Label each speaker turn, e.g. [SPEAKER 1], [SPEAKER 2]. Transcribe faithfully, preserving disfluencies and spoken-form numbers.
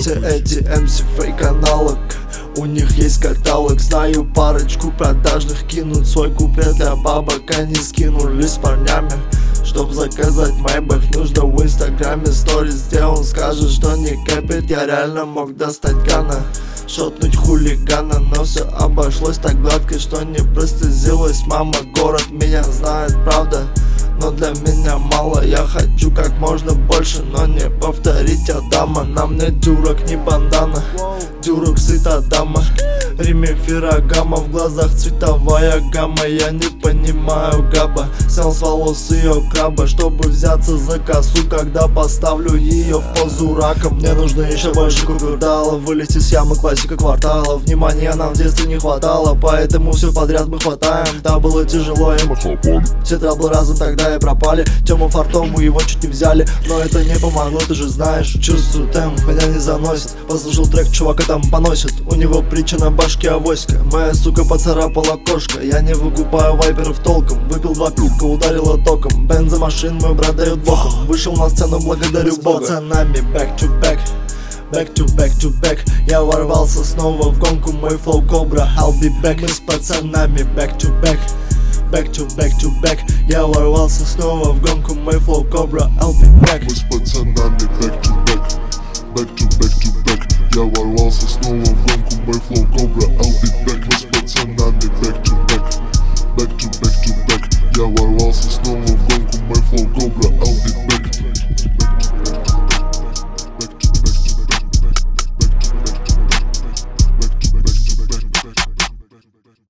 [SPEAKER 1] Все эти эм си фейк аналог, у них есть каталог. Знаю парочку продажных, кинут свой куплет для бабок. Они скинулись с парнями, чтоб заказать майбах. Нужно в инстаграме сторис, где он скажет, что не кэпит. Я реально мог достать гана, шотнуть хулигана, но все обошлось так гладко, что не простызилась мама. Город меня знает, правда, но для меня мало. Я хочу как можно больше, но не повторить Адама. На мне дюрок, не бандана, дюрок сыта дама. Риме феррагама, в глазах цветовая гамма. Я не понимаю габа, снял с волос ее краба, чтобы взяться за косу, когда поставлю ее в позу рака. Мне нужно еще больше купюрдалов, вылезти с ямы, классика квартала. Внимания нам в детстве не хватало, поэтому все подряд мы хватаем. Да, было тяжело им, все траблы разом тогда и пропали. Тему фартому его чуть не взяли, но это не помогло, ты же знаешь. Чувствую темп, меня не заносит. Послушал трек, чувака там поносит, у него притча на башке авоська. Моя сука поцарапала кошка, я не выкупаю вайперов толком. Выпил два пивка, ударила током. Бензомашин мой брат дает боком. Вышел на сцену, благодарю Бога. С пацанами back to back, back to back to back. Я ворвался снова в гонку, мой флоу кобра, I'll be back. Мы с пацанами back to back, back to back to back. Я ворвался снова в гонку, мой флоу кобра, I'll be back.
[SPEAKER 2] Мы с пацанами back to back, back to back to back. Я ворвался снова в гонку, мой флоу кобра, I'll be back. Мы с пацанами back to